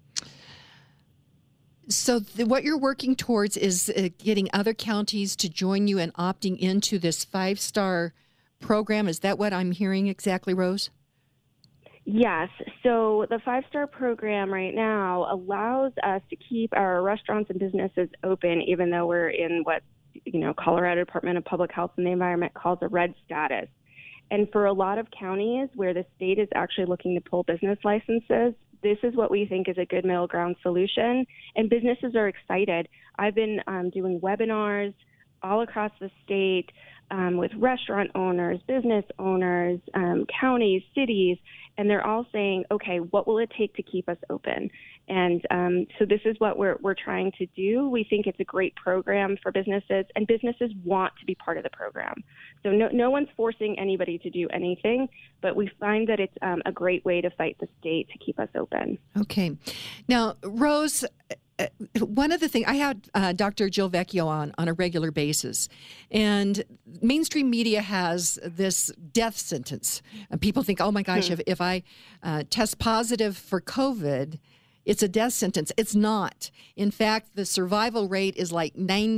So what you're working towards is getting other counties to join you and opting into this 5-star program. Is that what I'm hearing exactly, Rose? Yes. So the 5-star program right now allows us to keep our restaurants and businesses open, even though we're in what, Colorado Department of Public Health and the Environment calls a red status. And for a lot of counties where the state is actually looking to pull business licenses, this is what we think is a good middle ground solution. And businesses are excited. I've been doing webinars all across the state with restaurant owners, business owners, counties, cities, and they're all saying, okay, what will it take to keep us open? And so this is what we're trying to do. We think it's a great program for businesses, and businesses want to be part of the program. So no one's forcing anybody to do anything, but we find that it's a great way to fight the state to keep us open. Okay. Now, Rose, one of the things, I had Dr. Jill Vecchio on a regular basis, and mainstream media has this death sentence. And people think, oh my gosh, if I test positive for COVID, it's a death sentence. It's not. In fact, the survival rate is like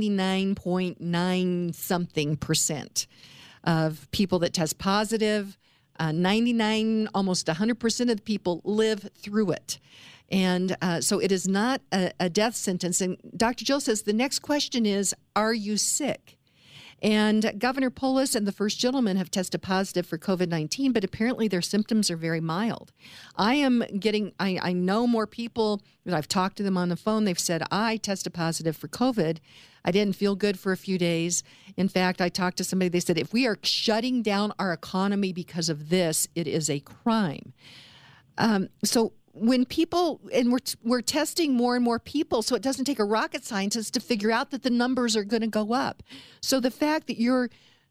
99.9 something % of people that test positive. 99, almost 100% of the people live through it. And so it is not a death sentence. And Dr. Jill says the next question is, are you sick? And Governor Polis and the first gentleman have tested positive for COVID-19, but apparently their symptoms are very mild. I know more people that I've talked to them on the phone. They've said, I tested positive for COVID. I didn't feel good for a few days. In fact, I talked to somebody, they said, if we are shutting down our economy because of this, it is a crime. So when people, and we're testing more and more people, so it doesn't take a rocket scientist to figure out that the numbers are going to go up. So the fact that you're,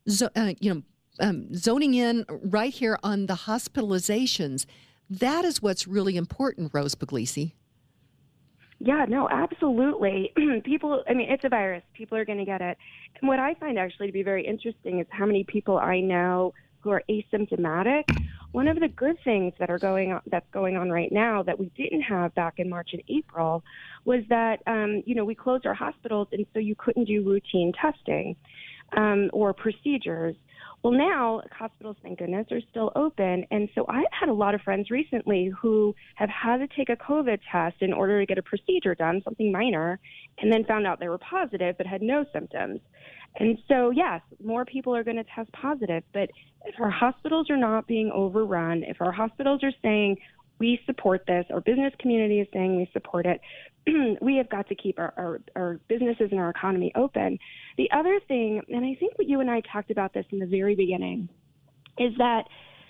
zoning in right here on the hospitalizations, that is what's really important, Rose Puglisi. Yeah, no, absolutely. It's a virus. People are going to get it. And what I find actually to be very interesting is how many people I know who are asymptomatic. One of the good things that's going on right now that we didn't have back in March and April was that, we closed our hospitals, and so you couldn't do routine testing or procedures. Well, now hospitals, thank goodness, are still open. And so I've had a lot of friends recently who have had to take a COVID test in order to get a procedure done, something minor, and then found out they were positive but had no symptoms. And so, yes, more people are going to test positive. But if our hospitals are not being overrun, if our hospitals are saying we support this, our business community is saying we support it, we have got to keep our businesses and our economy open. The other thing, and I think what you and I talked about this in the very beginning, is that,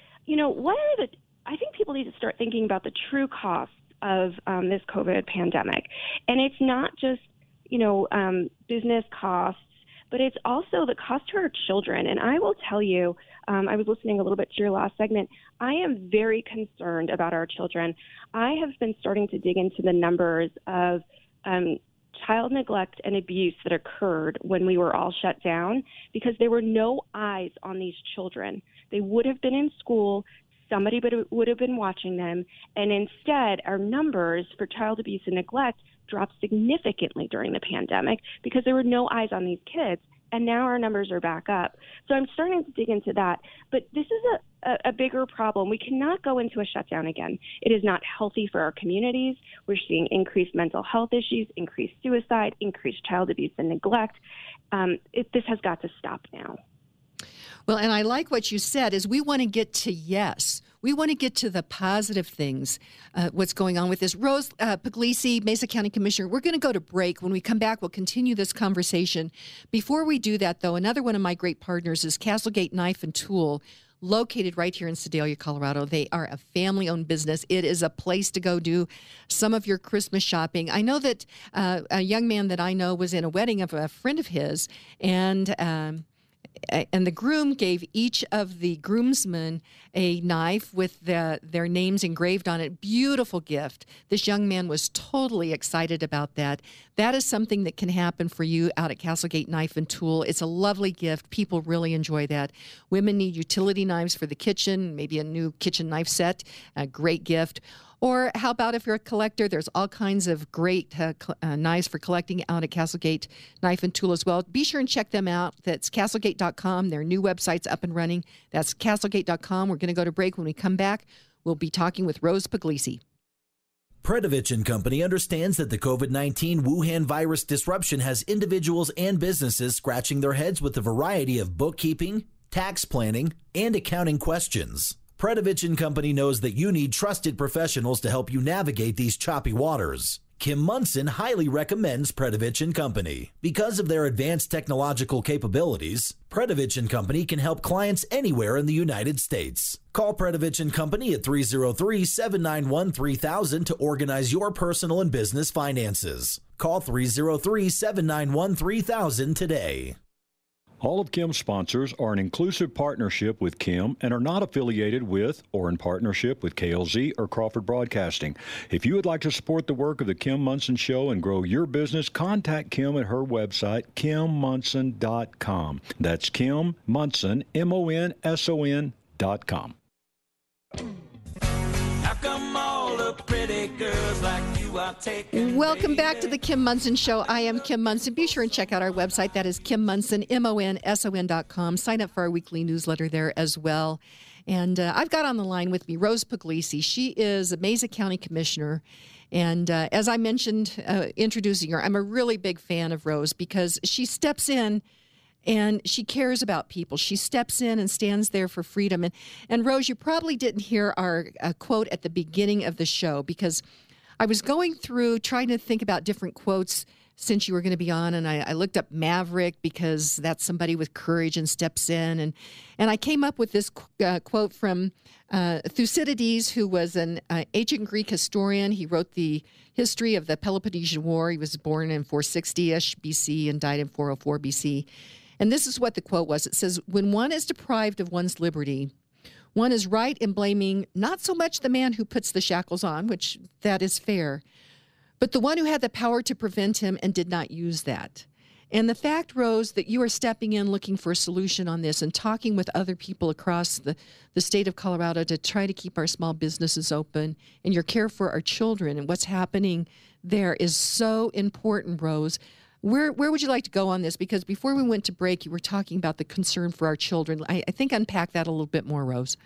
I think people need to start thinking about the true costs of this COVID pandemic. And it's not just, business costs, but it's also the cost to our children. And I will tell you, I was listening a little bit to your last segment. I am very concerned about our children. I have been starting to dig into the numbers of child neglect and abuse that occurred when we were all shut down because there were no eyes on these children. They would have been in school. Somebody would have been watching them. And instead, our numbers for child abuse and neglect dropped significantly during the pandemic because there were no eyes on these kids. And now our numbers are back up. So I'm starting to dig into that. But this is a bigger problem. We cannot go into a shutdown again. It is not healthy for our communities. We're seeing increased mental health issues, increased suicide, increased child abuse and neglect. This has got to stop now. Well, and I like what you said is we want to get to yes. We want to get to the positive things, what's going on with this. Rose Pugliese, Mesa County Commissioner, we're going to go to break. When we come back, we'll continue this conversation. Before we do that, though, another one of my great partners is Castlegate Knife and Tool, located right here in Sedalia, Colorado. They are a family-owned business. It is a place to go do some of your Christmas shopping. I know that a young man that I know was in a wedding of a friend of his, and the groom gave each of the groomsmen a knife with their names engraved on it. Beautiful gift. This young man was totally excited about that. That is something that can happen for you out at Castlegate Knife and Tool. It's a lovely gift. People really enjoy that. Women need utility knives for the kitchen, maybe a new kitchen knife set, a great gift. Or how about if you're a collector? There's all kinds of great knives for collecting out at Castlegate Knife and Tool as well. Be sure and check them out. That's castlegate.com. Their new website's up and running. That's castlegate.com. We're going to go to break. When we come back, we'll be talking with Rose Pugliese. Predovich & Company understands that the COVID-19 Wuhan virus disruption has individuals and businesses scratching their heads with a variety of bookkeeping, tax planning, and accounting questions. Predovich & Company knows that you need trusted professionals to help you navigate these choppy waters. Kim Munson highly recommends Predovich & Company. Because of their advanced technological capabilities, Predovich & Company can help clients anywhere in the United States. Call Predovich & Company at 303-791-3000 to organize your personal and business finances. Call 303-791-3000 today. All of Kim's sponsors are an inclusive partnership with Kim and are not affiliated with or in partnership with KLZ or Crawford Broadcasting. If you would like to support the work of the Kim Munson Show and grow your business, contact Kim at her website, kimmunson.com. That's Kim Munson, MONSON.com. How come all the pretty girls like you are taking? Welcome back to the Kim Munson Show. I am Kim Munson. Be sure and check out our website. That is Kim Munson, MONSON.com. Sign up for our weekly newsletter there as well. And I've got on the line with me Rose Pugliese. She is a Mesa County Commissioner. And as I mentioned, introducing her, I'm a really big fan of Rose because she steps in and she cares about people. She steps in and stands there for freedom. And Rose, you probably didn't hear our quote at the beginning of the show because I was going through trying to think about different quotes since you were going to be on, and I looked up Maverick because that's somebody with courage and steps in. And I came up with this quote from Thucydides, who was an ancient Greek historian. He wrote the history of the Peloponnesian War. He was born in 460-ish BC and died in 404 BC. And this is what the quote was. It says, "When one is deprived of one's liberty, one is right in blaming not so much the man who puts the shackles on, which that is fair, but the one who had the power to prevent him and did not use that." And the fact, Rose, that you are stepping in looking for a solution on this and talking with other people across the state of Colorado to try to keep our small businesses open and your care for our children and what's happening there is so important, Rose. Where would you like to go on this? Because before we went to break, you were talking about the concern for our children. I think unpack that a little bit more, Rose.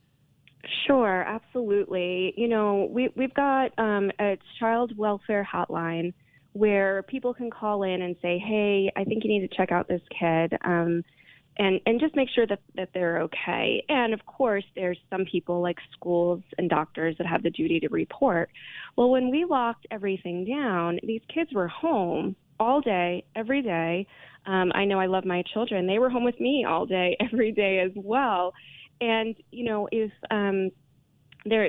Sure, absolutely. You know, we've got a child welfare hotline where people can call in and say, hey, I think you need to check out this kid, and just make sure that they're okay. And, of course, there's some people like schools and doctors that have the duty to report. Well, when we locked everything down, these kids were home all day, every day. I know I love my children. They were home with me all day, every day as well. And, you know, if there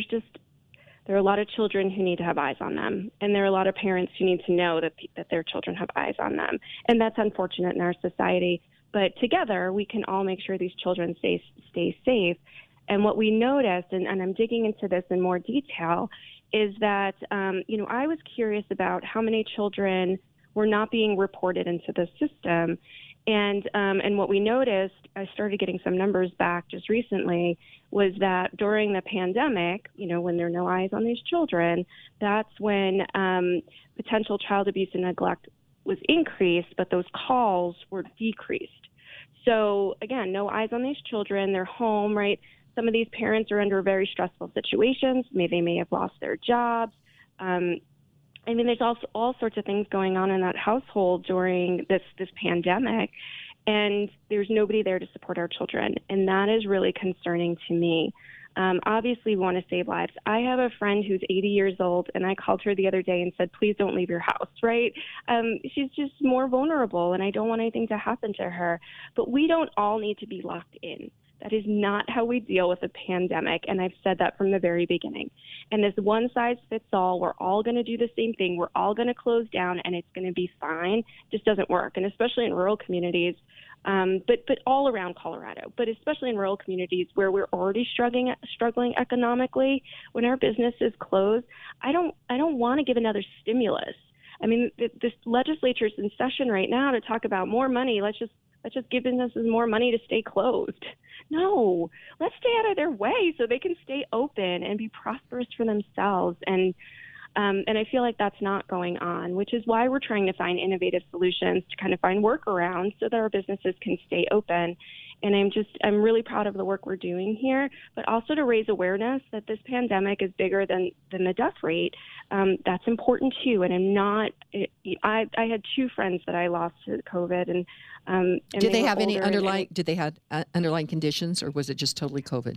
are a lot of children who need to have eyes on them, and there are a lot of parents who need to know that their children have eyes on them. And that's unfortunate in our society. But together, we can all make sure these children stay safe. And what we noticed, and I'm digging into this in more detail, is that, you know, I was curious about how many children were not being reported into the system. And what we noticed, I started getting some numbers back just recently, was that during the pandemic, you know, when there are no eyes on these children, that's when potential child abuse and neglect was increased, but those calls were decreased. So again, no eyes on these children. They're home, right? Some of these parents are under very stressful situations. They may have lost their jobs. There's also all sorts of things going on in that household during this pandemic, and there's nobody there to support our children, and that is really concerning to me. Obviously, we want to save lives. I have a friend who's 80 years old, and I called her the other day and said, please don't leave your house, right? She's just more vulnerable, and I don't want anything to happen to her. But we don't all need to be locked in. That is not how we deal with a pandemic, and I've said that from the very beginning. And this one-size-fits-all, we're all going to do the same thing, we're all going to close down, and it's going to be fine, just doesn't work. And especially in rural communities, but all around Colorado, but especially in rural communities where we're already struggling economically, when our businesses close, I don't want to give another stimulus. I mean, this legislature's in session right now to talk about more money. Let's just give businesses more money to stay closed. No, let's stay out of their way so they can stay open and be prosperous for themselves. And I feel like that's not going on, which is why we're trying to find innovative solutions to kind of find workarounds so that our businesses can stay open. And I'm really proud of the work we're doing here, but also to raise awareness that this pandemic is bigger than the death rate. That's important too. And I had 2 friends that I lost to COVID, and did they have any underlying? Did they have underlying conditions, or was it just totally COVID?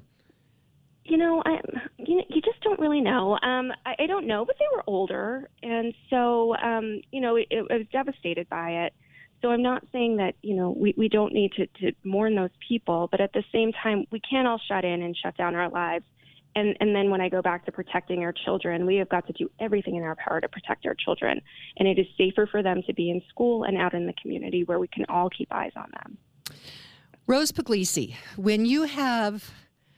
You just don't really know. I don't know, but they were older, and so I was devastated by it. So I'm not saying that we don't need to mourn those people, but at the same time, we can't all shut in and shut down our lives. And then when I go back to protecting our children, we have got to do everything in our power to protect our children. And it is safer for them to be in school and out in the community where we can all keep eyes on them. Rose Puglisi, when you have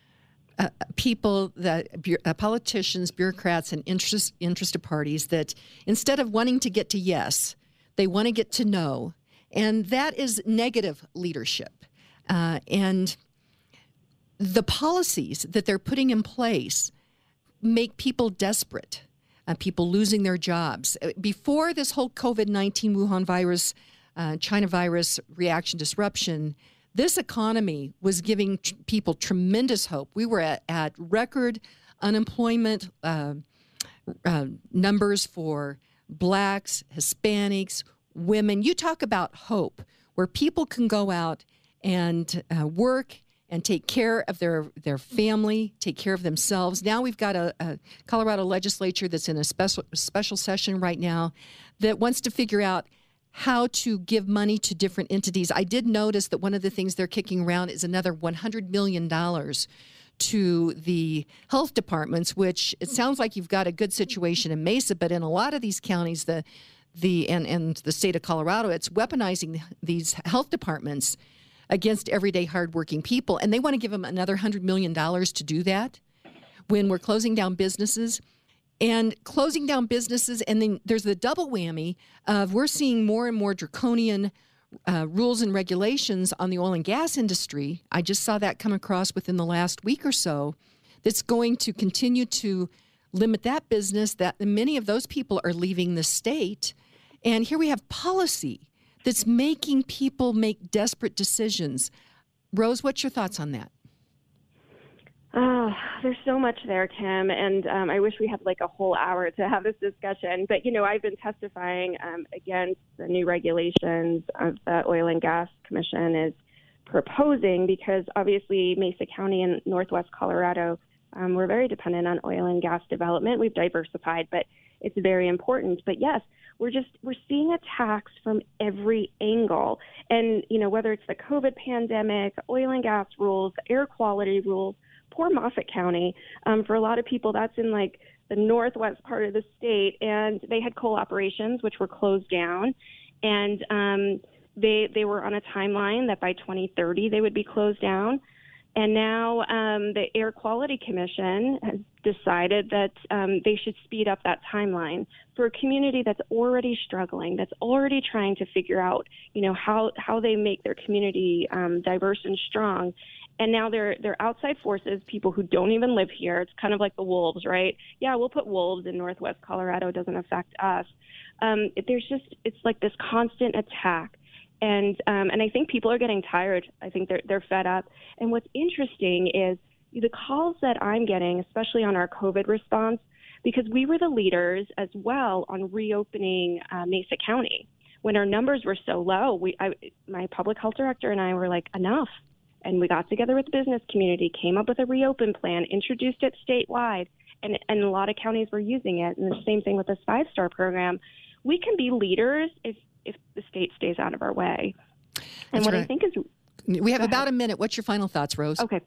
people, politicians, bureaucrats, and interested parties that instead of wanting to get to yes, they want to get to no, and that is negative leadership. And the policies that they're putting in place make people desperate, people losing their jobs. Before this whole COVID-19 Wuhan virus, China virus reaction disruption, this economy was giving people tremendous hope. We were at record unemployment numbers for Blacks, Hispanics, women. You talk about hope, where people can go out and work and take care of their family, take care of themselves. Now we've got a Colorado legislature that's in a special session right now that wants to figure out how to give money to different entities. I did notice that one of the things they're kicking around is another $100 million to the health departments, which it sounds like you've got a good situation in Mesa, but in a lot of these counties, and the state of Colorado, it's weaponizing these health departments against everyday hardworking people. And they want to give them another $100 million to do that when we're closing down businesses. And then there's the double whammy of we're seeing more and more draconian rules and regulations on the oil and gas industry. I just saw that come across within the last week or so. That's going to continue to limit that business, that many of those people are leaving the state. And here we have policy that's making people make desperate decisions. Rose, what's your thoughts on that? Oh, there's so much there, Kim, and I wish we had like a whole hour to have this discussion. But, I've been testifying against the new regulations of the Oil and Gas Commission is proposing because obviously Mesa County and Northwest Colorado, we're very dependent on oil and gas development. We've diversified, but it's very important. But yes, we're seeing attacks from every angle. And, whether it's the COVID pandemic, oil and gas rules, air quality rules, poor Moffat County, for a lot of people, that's in like the northwest part of the state. And they had coal operations, which were closed down. And they were on a timeline that by 2030 they would be closed down. And now the Air Quality Commission has decided that they should speed up that timeline for a community that's already struggling, that's already trying to figure out, how they make their community diverse and strong. And now they're outside forces, people who don't even live here. It's kind of like the wolves, right? Yeah, we'll put wolves in Northwest Colorado. It doesn't affect us. It's like this constant attack. And I think people are getting tired. I think they're fed up. And what's interesting is the calls that I'm getting, especially on our COVID response, because we were the leaders as well on reopening Mesa County. When our numbers were so low, my public health director and I were like, enough. And we got together with the business community, came up with a reopen plan, introduced it statewide, and a lot of counties were using it. And the same thing with this 5-star program. We can be leaders if the state stays out of our way. And That's what right. I think is... We have about a minute. What's your final thoughts, Rose? Okay.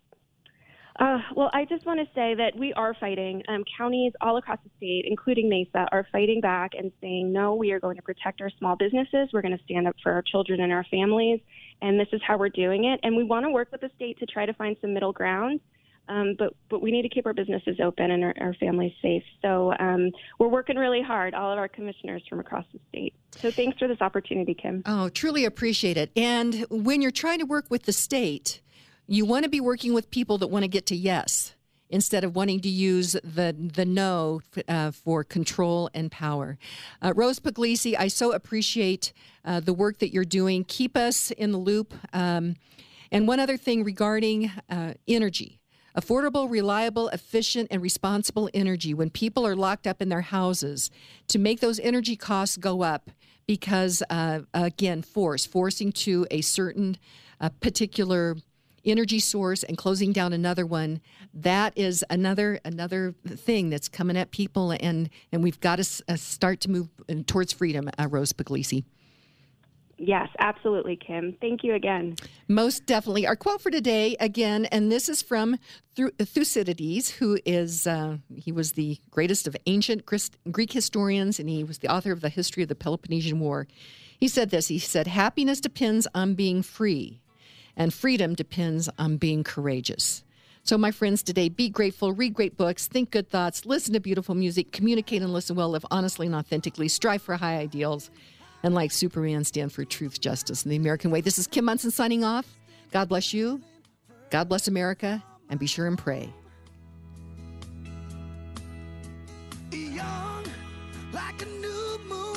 Well, I just want to say that we are fighting. Counties all across the state, including Mesa, are fighting back and saying, no, we are going to protect our small businesses. We're going to stand up for our children and our families, and this is how we're doing it. And we want to work with the state to try to find some middle ground, but we need to keep our businesses open and our families safe. So we're working really hard, all of our commissioners from across the state. So thanks for this opportunity, Kim. Oh, truly appreciate it. And when you're trying to work with the state, you want to be working with people that want to get to yes instead of wanting to use the no for control and power. Rose Puglisi, I so appreciate the work that you're doing. Keep us in the loop. And one other thing regarding energy. Affordable, reliable, efficient, and responsible energy when people are locked up in their houses to make those energy costs go up because, again, forcing to a certain particular energy source and closing down another one, that is another thing that's coming at people, and we've got to start to move towards freedom, Rose Puglisi. Yes, absolutely, Kim. Thank you again. Most definitely. Our quote for today, again, and this is from Thucydides, who is, he was the greatest of ancient Greek historians, and he was the author of the history of the Peloponnesian War. He said this, he said, happiness depends on being free, and freedom depends on being courageous. So, my friends, today, be grateful, read great books, think good thoughts, listen to beautiful music, communicate and listen well, live honestly and authentically, strive for high ideals, and like Superman, stand for truth, justice, and the American way. This is Kim Monson signing off. God bless you. God bless America. And be sure and pray. Young, like a new moon.